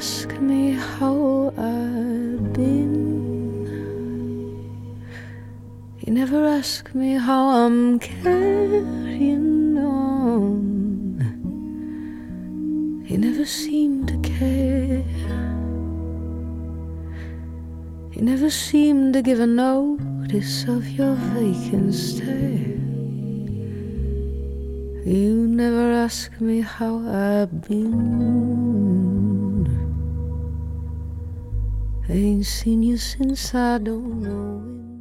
ask me how I've been. You never ask me how I'm carrying on. You never seem to care. You never seem to give a notice of your vacant stare. You never ask me how I've been. I ain't seen you since I don't know when.